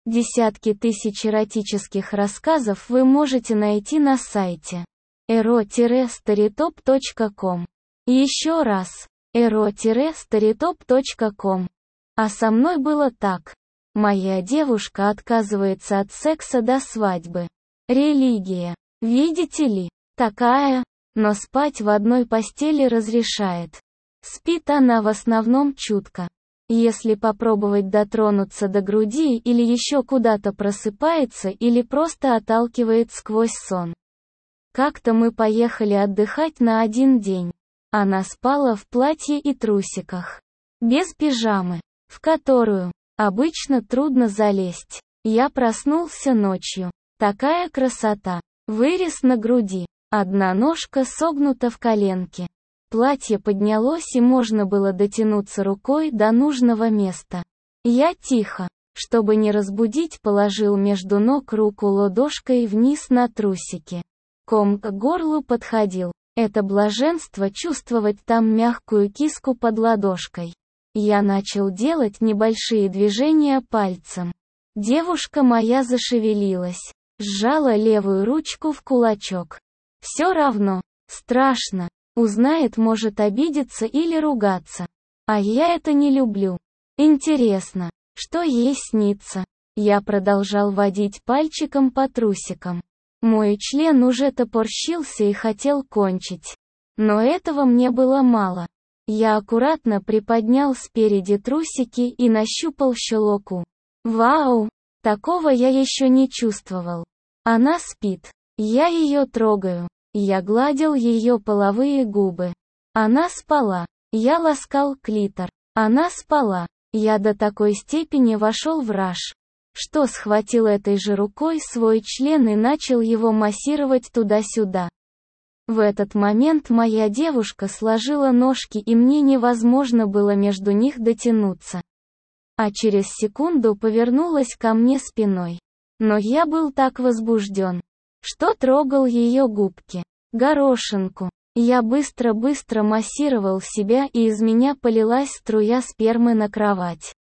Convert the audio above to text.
Десятки тысяч эротических рассказов вы можете найти на сайте ero-storytop.com. Еще раз, ero-storytop.com. А со мной было так. Моя девушка отказывается от секса до свадьбы. Религия. Видите ли, такая, но спать в одной постели разрешает. Спит она в основном чутко. Если попробовать дотронуться до груди или еще куда-то просыпается или просто отталкивает сквозь сон. Как-то мы поехали отдыхать на один день. Она спала в платье и трусиках. Без пижамы, в которую обычно трудно залезть. Я проснулся ночью. Такая красота. Вырез на груди. Одна ножка согнута в коленке. Платье поднялось и можно было дотянуться рукой до нужного места. Я тихо, чтобы не разбудить, положил между ног руку ладошкой вниз на трусики. Ком к горлу подходил. Это блаженство чувствовать там мягкую киску под ладошкой. Я начал делать небольшие движения пальцем. Девушка моя зашевелилась. Сжала левую ручку в кулачок. Все равно, страшно. Узнает, может обидеться или ругаться. А я это не люблю. Интересно, что ей снится? Я продолжал водить пальчиком по трусикам. Мой член уже топорщился и хотел кончить. Но этого мне было мало. Я аккуратно приподнял спереди трусики и нащупал щелоку. Вау! Такого я еще не чувствовал. Она спит. Я ее трогаю. Я гладил ее половые губы. Она спала. Я ласкал клитор. Она спала. Я до такой степени вошел в раж, что схватил этой же рукой свой член и начал его массировать туда-сюда. В этот момент моя девушка сложила ножки, и мне невозможно было между них дотянуться. А через секунду повернулась ко мне спиной. Но я был так возбужден, что трогал ее губки, горошинку. Я быстро-быстро массировал себя, и из меня полилась струя спермы на кровать.